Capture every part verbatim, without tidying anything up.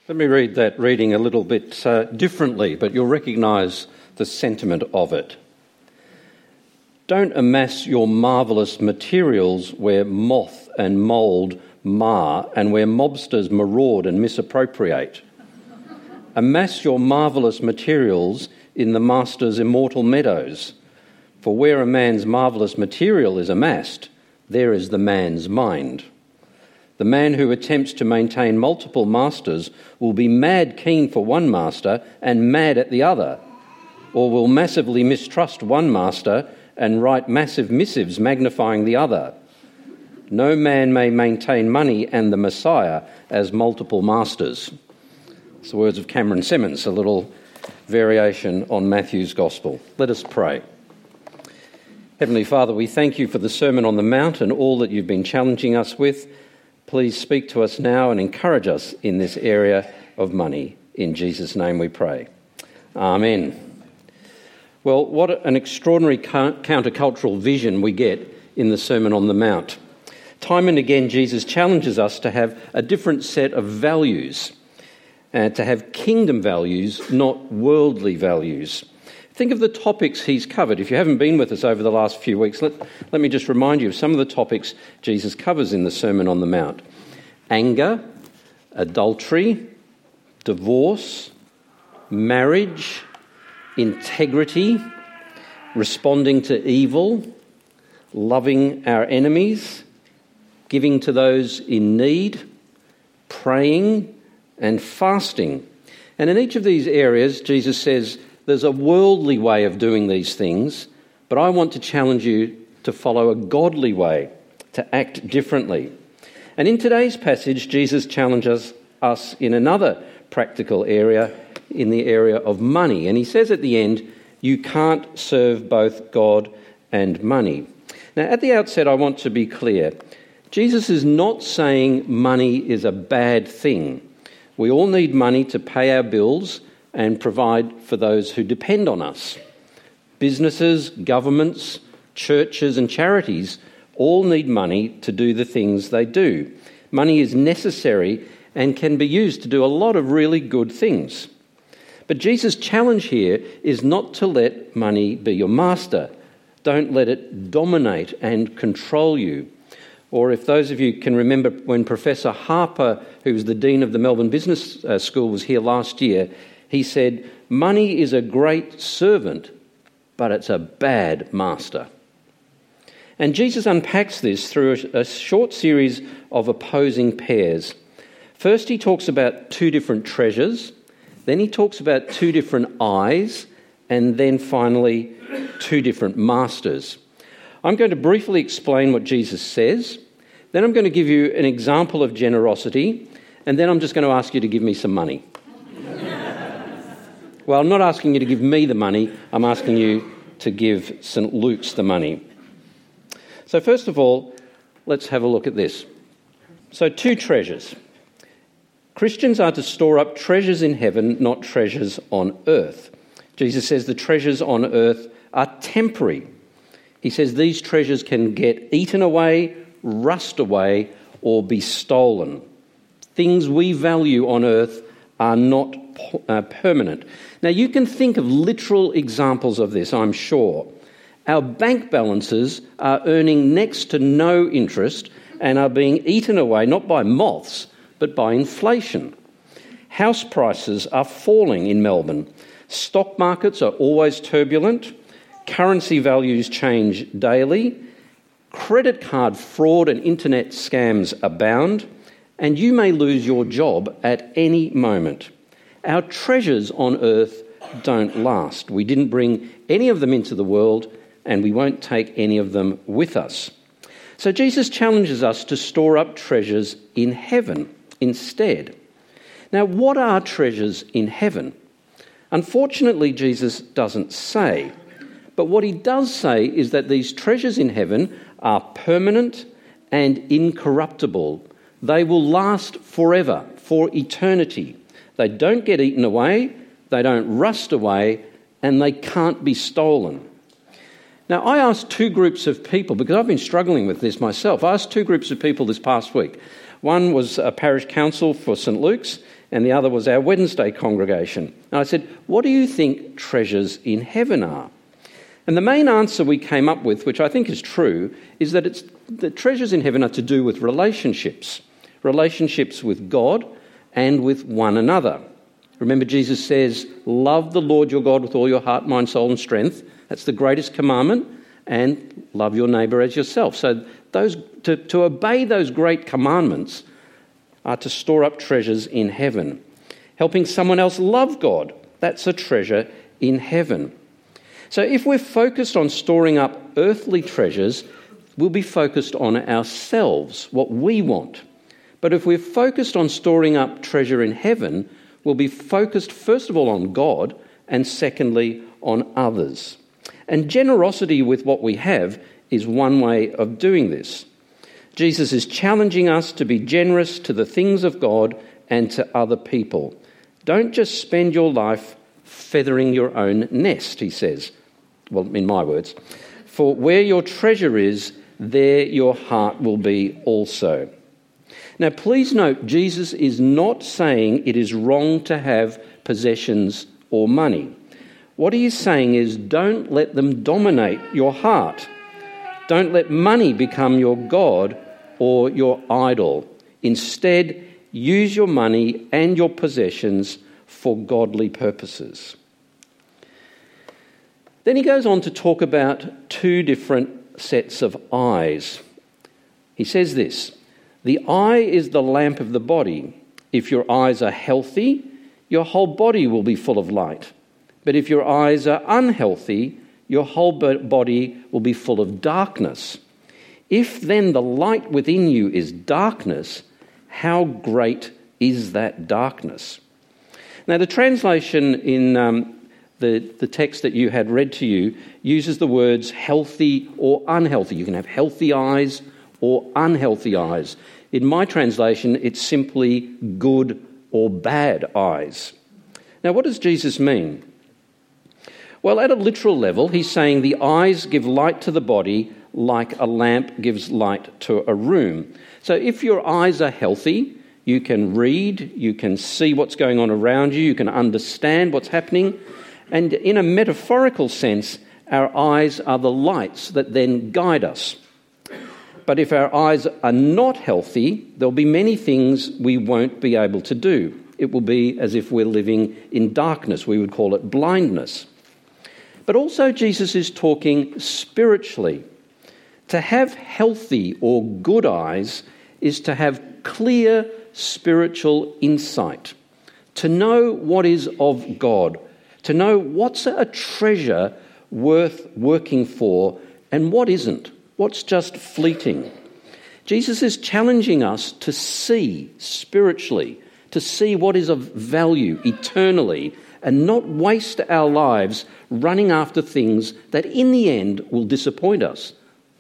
Let me read that reading a little bit uh, differently, but you'll recognise the sentiment of it. Don't amass your marvellous materials where moth and mould mar and where mobsters maraud and misappropriate. Amass your marvellous materials in the Master's immortal meadows, for where a man's marvellous material is amassed, there is the man's mind. The man who attempts to maintain multiple masters will be mad keen for one master and mad at the other, or will massively mistrust one master and write massive missives magnifying the other. No man may maintain money and the Messiah as multiple masters. It's the words of Cameron Simmons, a little variation on Matthew's Gospel. Let us pray. Heavenly Father, we thank you for the Sermon on the Mount and all that you've been challenging us with. Please speak to us now and encourage us in this area of money. In Jesus' name we pray. Amen. Well, what an extraordinary countercultural vision we get in the Sermon on the Mount. Time and again, Jesus challenges us to have a different set of values, and to have kingdom values, not worldly values. Think of the topics he's covered. If you haven't been with us over the last few weeks, let, let me just remind you of some of the topics Jesus covers in the Sermon on the Mount. Anger, adultery, divorce, marriage, integrity, responding to evil, loving our enemies, giving to those in need, praying, and fasting. And in each of these areas, Jesus says, there's a worldly way of doing these things, but I want to challenge you to follow a godly way, to act differently. And in today's passage, Jesus challenges us in another practical area, in the area of money. And he says at the end, you can't serve both God and money. Now, at the outset, I want to be clear. Jesus is not saying money is a bad thing. We all need money to pay our bills and provide for those who depend on us. Businesses, governments, churches and charities all need money to do the things they do. Money is necessary and can be used to do a lot of really good things. But Jesus' challenge here is not to let money be your master. Don't let it dominate and control you. Or if those of you can remember when Professor Harper, who was the Dean of the Melbourne Business School, was here last year, he said, money is a great servant, but it's a bad master. And Jesus unpacks this through a, a short series of opposing pairs. First, he talks about two different treasures. Then he talks about two different eyes. And then finally, two different masters. I'm going to briefly explain what Jesus says. Then I'm going to give you an example of generosity. And then I'm just going to ask you to give me some money. Well, I'm not asking you to give me the money. I'm asking you to give Saint Luke's the money. So first of all, let's have a look at this. So two treasures. Christians are to store up treasures in heaven, not treasures on earth. Jesus says the treasures on earth are temporary. He says these treasures can get eaten away, rust away, or be stolen. Things we value on earth are not uh, permanent. Now, you can think of literal examples of this, I'm sure. Our bank balances are earning next to no interest and are being eaten away not by moths, but by inflation. House prices are falling in Melbourne. Stock markets are always turbulent. Currency values change daily. Credit card fraud and internet scams abound. And you may lose your job at any moment. Our treasures on earth don't last. We didn't bring any of them into the world, and we won't take any of them with us. So Jesus challenges us to store up treasures in heaven instead. Now, what are treasures in heaven? Unfortunately, Jesus doesn't say. But what he does say is that these treasures in heaven are permanent and incorruptible. They will last forever, for eternity. They don't get eaten away, they don't rust away, and they can't be stolen. Now, I asked two groups of people, because I've been struggling with this myself. I asked two groups of people this past week. One was a parish council for Saint Luke's, and the other was our Wednesday congregation. And I said, what do you think treasures in heaven are? And the main answer we came up with, which I think is true, is that it's the treasures in heaven are to do with relationships, relationships with God and with one another. Remember, Jesus says, love the Lord your God with all your heart, mind, soul and strength. That's the greatest commandment. And love your neighbour as yourself. So those to, to obey those great commandments are to store up treasures in heaven. Helping someone else love God, that's a treasure in heaven. So if we're focused on storing up earthly treasures, we'll be focused on ourselves, what we want. But if we're focused on storing up treasure in heaven, we'll be focused first of all on God and secondly on others. And generosity with what we have is one way of doing this. Jesus is challenging us to be generous to the things of God and to other people. Don't just spend your life feathering your own nest, he says. Well, in my words. For where your treasure is, there your heart will be also. Now, please note, Jesus is not saying it is wrong to have possessions or money. What he is saying is don't let them dominate your heart. Don't let money become your God or your idol. Instead, use your money and your possessions for godly purposes. Then he goes on to talk about two different sets of eyes. He says this, the eye is the lamp of the body. If your eyes are healthy, your whole body will be full of light. But if your eyes are unhealthy, your whole body will be full of darkness. If then the light within you is darkness, how great is that darkness? Now, the translation in um, the, the text that you had read to you uses the words healthy or unhealthy. You can have healthy eyes or unhealthy eyes. In my translation, it's simply good or bad eyes. Now, what does Jesus mean? Well, at a literal level, he's saying the eyes give light to the body like a lamp gives light to a room. So if your eyes are healthy, you can read, you can see what's going on around you, you can understand what's happening. And in a metaphorical sense, our eyes are the lights that then guide us. But if our eyes are not healthy, there'll be many things we won't be able to do. It will be as if we're living in darkness. We would call it blindness. But also Jesus is talking spiritually. To have healthy or good eyes is to have clear spiritual insight, to know what is of God, to know what's a treasure worth working for and what isn't, what's just fleeting. Jesus is challenging us to see spiritually, to see what is of value eternally, and not waste our lives running after things that in the end will disappoint us.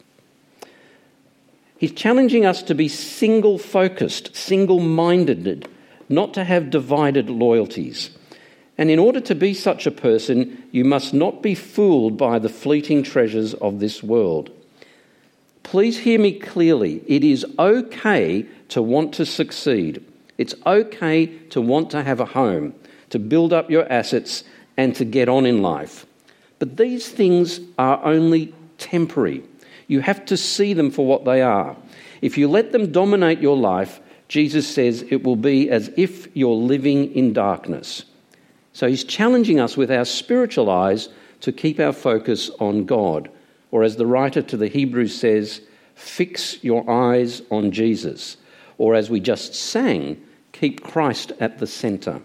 He's challenging us to be single-focused, single-minded, not to have divided loyalties. And in order to be such a person, you must not be fooled by the fleeting treasures of this world. Please hear me clearly. It is okay to want to succeed. It's okay to want to have a home, to build up your assets and to get on in life. But these things are only temporary. You have to see them for what they are. If you let them dominate your life, Jesus says it will be as if you're living in darkness. So he's challenging us with our spiritual eyes to keep our focus on God. Or as the writer to the Hebrews says, fix your eyes on Jesus. Or as we just sang, keep Christ at the centre.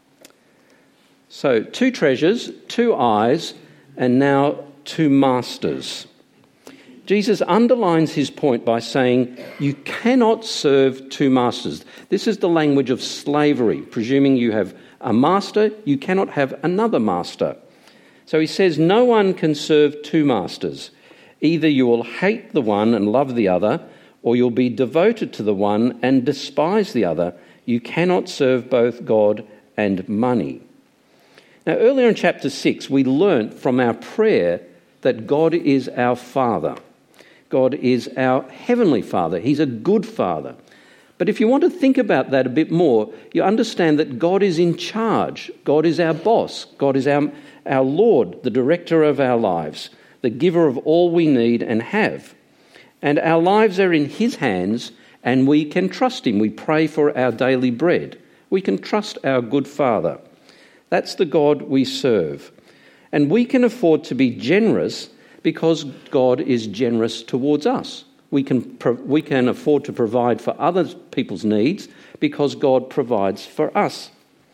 So two treasures, two eyes, and now two masters. Jesus underlines his point by saying, you cannot serve two masters. This is the language of slavery. Presuming you have a master, you cannot have another master. So he says, no one can serve two masters. Either you will hate the one and love the other, or you'll be devoted to the one and despise the other. You cannot serve both God and money. Now, earlier in chapter six, we learnt from our prayer that God is our Father. God is our heavenly Father. He's a good Father. But if you want to think about that a bit more, you understand that God is in charge. God is our boss. God is our, our Lord, the director of our lives, the giver of all we need and have. And our lives are in his hands, and we can trust him. We pray for our daily bread. We can trust our good Father. That's the God we serve. And we can afford to be generous because God is generous towards us. We can we can afford to provide for other people's needs because God provides for us.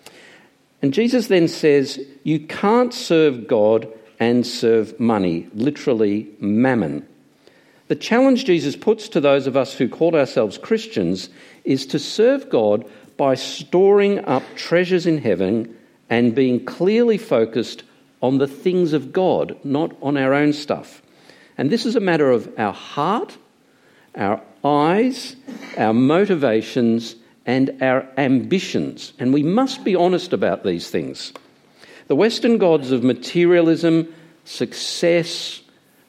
And Jesus then says, you can't serve God and serve money, literally mammon. The challenge Jesus puts to those of us who call ourselves Christians is to serve God by storing up treasures in heaven and being clearly focused on the things of God, not on our own stuff. And this is a matter of our heart, our eyes, our motivations, and our ambitions. And we must be honest about these things. The Western gods of materialism, success,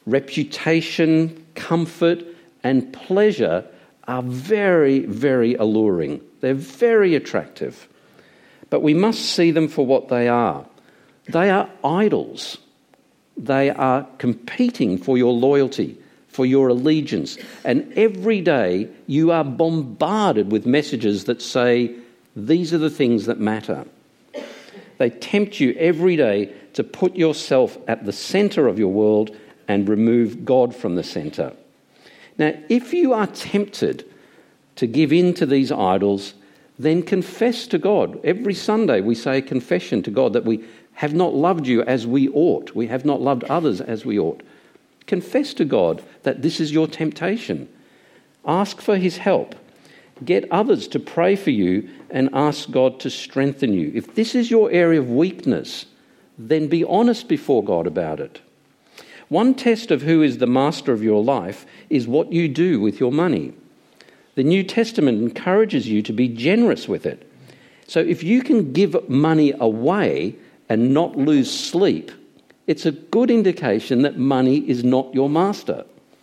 reputation, comfort, and pleasure are very, very alluring. They're very attractive. But we must see them for what they are. They are idols. They are competing for your loyalty, for your allegiance. And every day you are bombarded with messages that say, these are the things that matter. They tempt you every day to put yourself at the centre of your world and remove God from the centre. Now, if you are tempted to give in to these idols, then confess to God. Every Sunday we say a confession to God that we have not loved you as we ought. We have not loved others as we ought. Confess to God that this is your temptation. Ask for his help. Get others to pray for you and ask God to strengthen you. If this is your area of weakness, then be honest before God about it. One test of who is the master of your life is what you do with your money. The New Testament encourages you to be generous with it. So if you can give money away and not lose sleep, it's a good indication that money is not your master.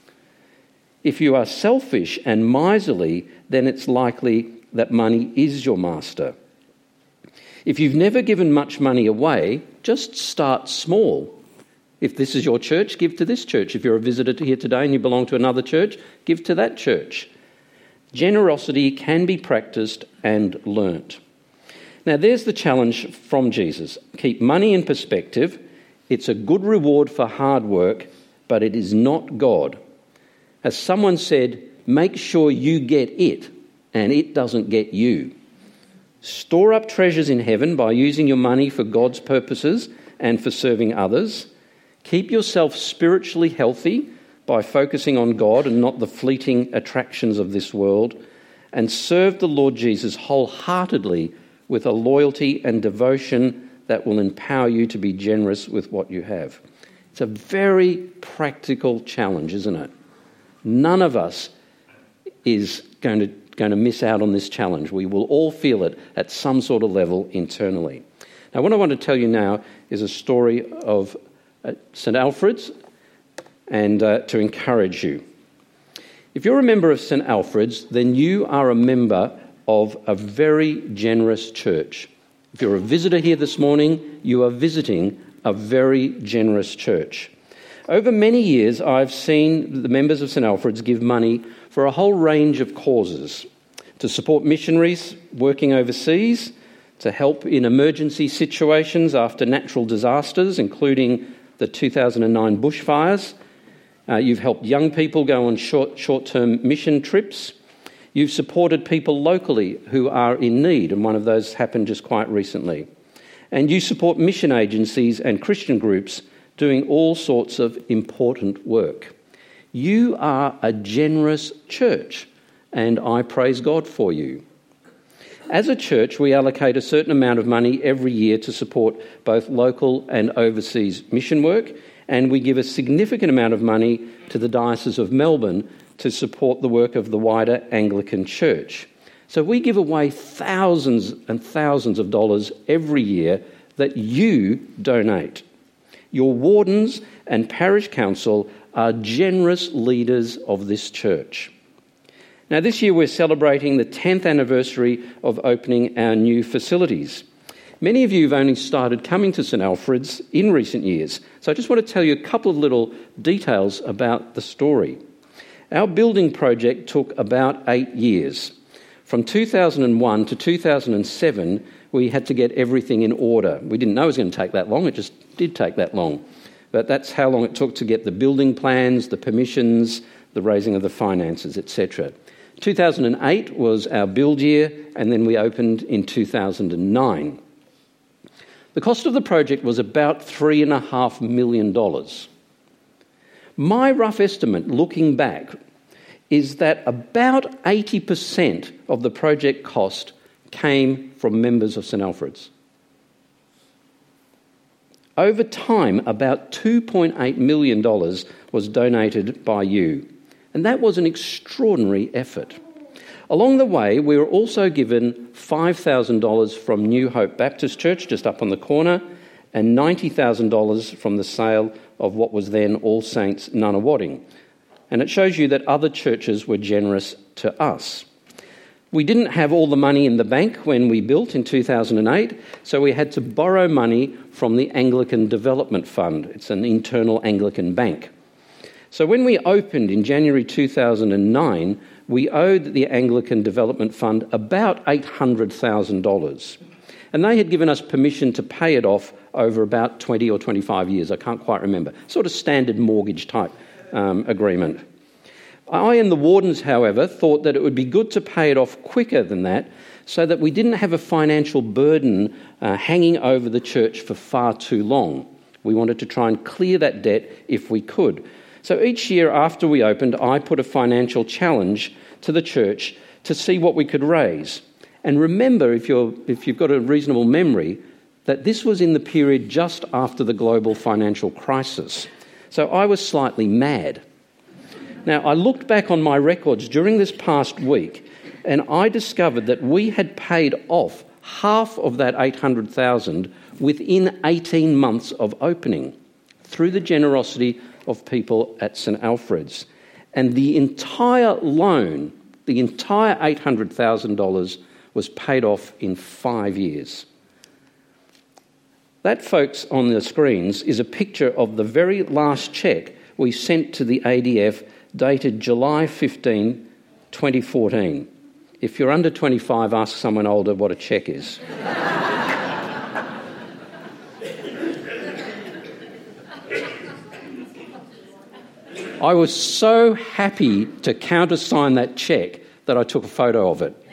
If you are selfish and miserly, then it's likely that money is your master. If you've never given much money away, just start small. If this is your church, give to this church. If you're a visitor here today and you belong to another church, give to that church. Generosity can be practiced and learnt. Now, there's the challenge from Jesus. Keep money in perspective. It's a good reward for hard work, but it is not God. As someone said, make sure you get it, and it doesn't get you. Store up treasures in heaven by using your money for God's purposes and for serving others. Keep yourself spiritually healthy by focusing on God and not the fleeting attractions of this world. And serve the Lord Jesus wholeheartedly with a loyalty and devotion that will empower you to be generous with what you have. It's a very practical challenge, isn't it? None of us is going to, going to miss out on this challenge. We will all feel it at some sort of level internally. Now, what I want to tell you now is a story of uh, St Alfred's and uh, to encourage you. If you're a member of St Alfred's, then you are a member of a very generous church. If you're a visitor here this morning, you are visiting a very generous church. Over many years, I've seen the members of St Alfred's give money for a whole range of causes, to support missionaries working overseas, to help in emergency situations after natural disasters, including the two thousand nine bushfires. Uh, you've helped young people go on short, short-term mission trips. You've supported people locally who are in need, and one of those happened just quite recently. And you support mission agencies and Christian groups doing all sorts of important work. You are a generous church, and I praise God for you. As a church, we allocate a certain amount of money every year to support both local and overseas mission work, and we give a significant amount of money to the Diocese of Melbourne to support the work of the wider Anglican Church. So we give away thousands and thousands of dollars every year that you donate. Your wardens and parish council are generous leaders of this church. Now, this year we're celebrating the tenth anniversary of opening our new facilities. Many of you have only started coming to St Alfred's in recent years, so I just want to tell you a couple of little details about the story. Our building project took about eight years. From two thousand one to two thousand seven, we had to get everything in order. We didn't know it was going to take that long, it just did take that long. But that's how long it took to get the building plans, the permissions, the raising of the finances, et cetera. two thousand eight was our build year, and then we opened in two thousand nine. The cost of the project was about three point five million dollars. My rough estimate, looking back, is that about eighty percent of the project cost came from members of St Alfred's. Over time, about two point eight million dollars was donated by you, and that was an extraordinary effort. Along the way, we were also given five thousand dollars from New Hope Baptist Church, just up on the corner, and ninety thousand dollars from the sale of what was then All Saints Nunawading. And it shows you that other churches were generous to us. We didn't have all the money in the bank when we built in two thousand eight, so we had to borrow money from the Anglican Development Fund. It's an internal Anglican bank. So when we opened in January two thousand nine, we owed the Anglican Development Fund about eight hundred thousand dollars. And they had given us permission to pay it off over about twenty or twenty-five years. I can't quite remember. Sort of standard mortgage type um, agreement. I and the wardens, however, thought that it would be good to pay it off quicker than that so that we didn't have a financial burden uh, hanging over the church for far too long. We wanted to try and clear that debt if we could. So each year after we opened, I put a financial challenge to the church to see what we could raise. And remember, if you're, if you've got a reasonable memory, that this was in the period just after the global financial crisis. So I was slightly mad. Now, I looked back on my records during this past week, and I discovered that we had paid off half of that eight hundred thousand dollars within eighteen months of opening through the generosity of people at St Alfred's. And the entire loan, the entire eight hundred thousand dollars was paid off in five years. That, folks, on the screens is a picture of the very last cheque we sent to the A D F dated July fifteenth, twenty fourteen. If you're under twenty-five, ask someone older what a cheque is. I was so happy to countersign that cheque that I took a photo of it.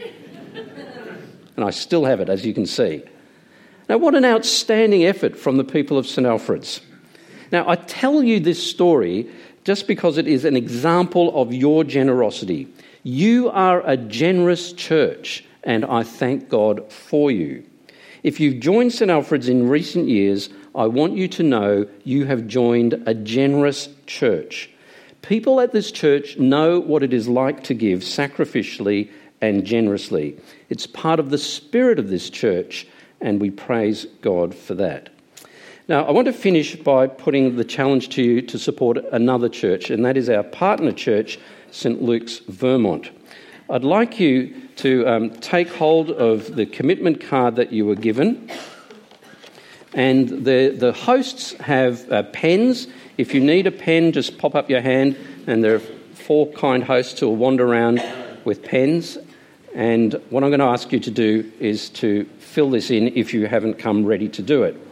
And I still have it, as you can see. Now, what an outstanding effort from the people of St Alfred's. Now, I tell you this story just because it is an example of your generosity. You are a generous church, and I thank God for you. If you've joined St Alfred's in recent years, I want you to know you have joined a generous church. People at this church know what it is like to give sacrificially and generously. It's part of the spirit of this church, and we praise God for that. Now, I want to finish by putting the challenge to you to support another church, and that is our partner church, St Luke's, Vermont. I'd like you to um, take hold of the commitment card that you were given, and the, the hosts have uh, pens. If you need a pen, just pop up your hand, and there are four kind hosts who will wander around with pens. And what I'm going to ask you to do is to fill this in if you haven't come ready to do it.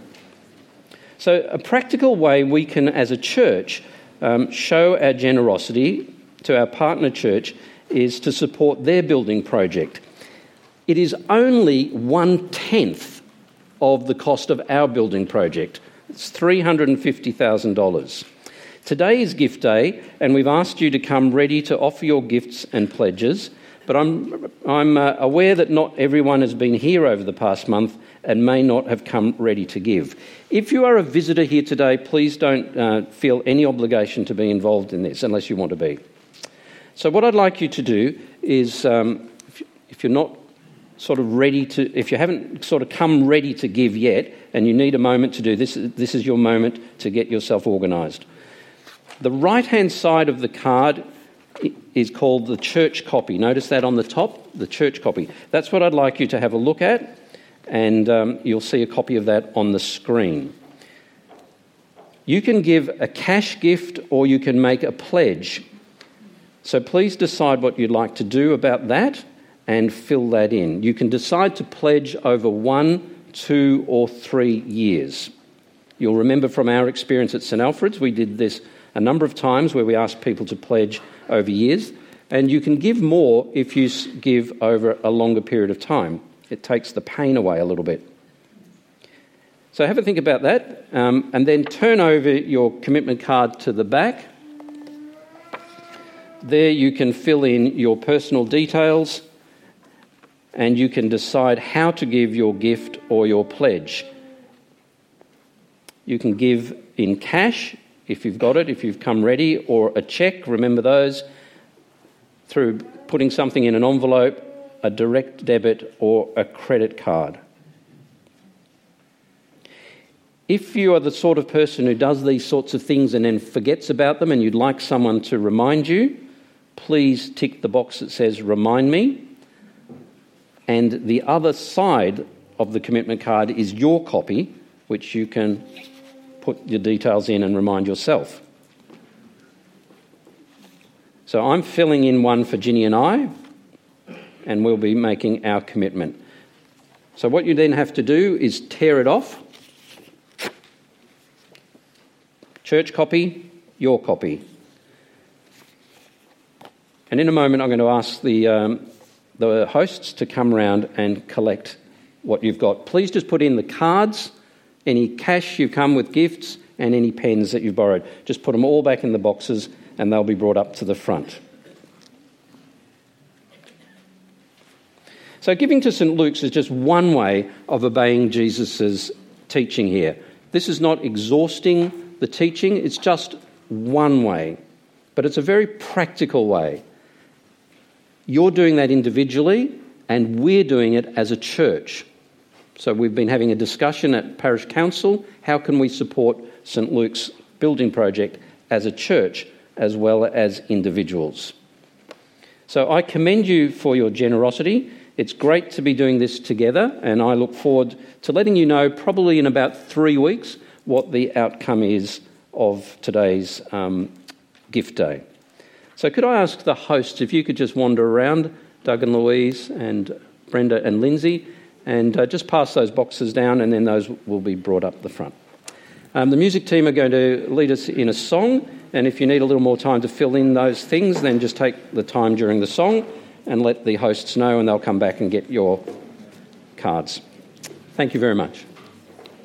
So a practical way we can, as a church, um, show our generosity to our partner church is to support their building project. It is only one-tenth of the cost of our building project. It's three hundred fifty thousand dollars. Today is gift day, and we've asked you to come ready to offer your gifts and pledges. But I'm, I'm uh, aware that not everyone has been here over the past month and may not have come ready to give. If you are a visitor here today, please don't uh, feel any obligation to be involved in this unless you want to be. So what I'd like you to do is, um, if, if you're not sort of ready to, if you haven't sort of come ready to give yet and you need a moment to do this, this is your moment to get yourself organised. The right-hand side of the card is called the church copy. Notice that on the top, the church copy. That's what I'd like you to have a look at, and um, you'll see a copy of that on the screen. You can give a cash gift or you can make a pledge. So please decide what you'd like to do about that and fill that in. You can decide to pledge over one, two or three years. You'll remember from our experience at St Alfred's, we did this a number of times where we asked people to pledge over years, and you can give more if you give over a longer period of time. It takes the pain away a little bit. So have a think about that, um, and then turn over your commitment card to the back. There you can fill in your personal details, and you can decide how to give your gift or your pledge. You can give in cash, if you've got it, if you've come ready, or a cheque, remember those, through putting something in an envelope, a direct debit or a credit card. If you are the sort of person who does these sorts of things and then forgets about them and you'd like someone to remind you, please tick the box that says remind me. And the other side of the commitment card is your copy, which you can put your details in and remind yourself. So I'm filling in one for Ginny and I, and we'll be making our commitment. So what you then have to do is tear it off. Church copy, your copy. And in a moment I'm going to ask the, um, the hosts to come round and collect what you've got. Please just put in the cards, any cash you've come with, gifts, and any pens that you've borrowed. Just put them all back in the boxes and they'll be brought up to the front. So giving to St Luke's is just one way of obeying Jesus' teaching here. This is not exhausting the teaching, it's just one way, but it's a very practical way. You're doing that individually and we're doing it as a church. So we've been having a discussion at Parish Council, how can we support St Luke's building project as a church as well as individuals. So I commend you for your generosity. It's great to be doing this together, and I look forward to letting you know probably in about three weeks what the outcome is of today's um, gift day. So could I ask the hosts if you could just wander around, Doug and Louise and Brenda and Lindsay, and uh, just pass those boxes down, and then those will be brought up the front. Um, the music team are going to lead us in a song, and if you need a little more time to fill in those things, then just take the time during the song and let the hosts know, and they'll come back and get your cards. Thank you very much.